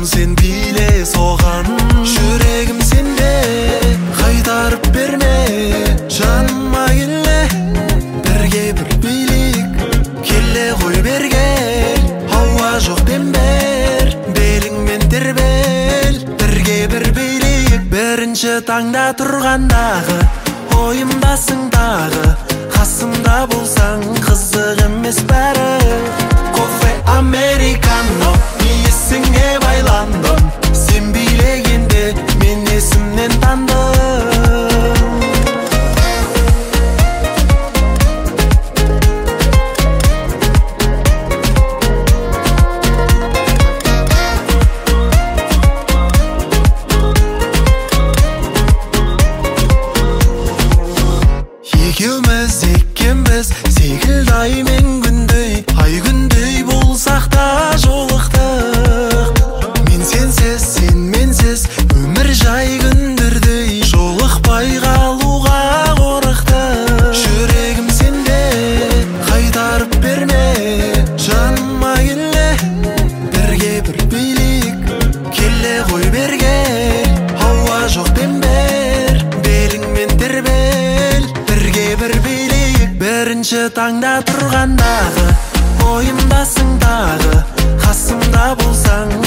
сен биле соған. Жүрегім сенде, қайтарып берме жаныма келе. Бірге бір билік, келе ғой берге. Ауа жоқ дембер, беліңмен тербел. Бірге бір билік, бірінші таңда тұрғандағы ойымдасың дағы. Қасымда болсаң қызық емес бәрі. Кофе американо, есіңе байландым. Сен билегенде мен есімнен тандым. Екеуміз екенбіз секілді ай мен күндей. Ай күндей болсақ та жолықтық. Мен сенсіз, сен менсіз, өмір жай күндердей. Жолықпай қалуға қорықтық. Жүрегім сенде, қайтарып берме жаныма келе. Бірге бір билік, келе ғой берге. Ауа жоқ дембер, беліңмен тербел. Бірге бір билік, бірінші таңда тұрғандағы ойымдасың дағы. Қасымда болсаң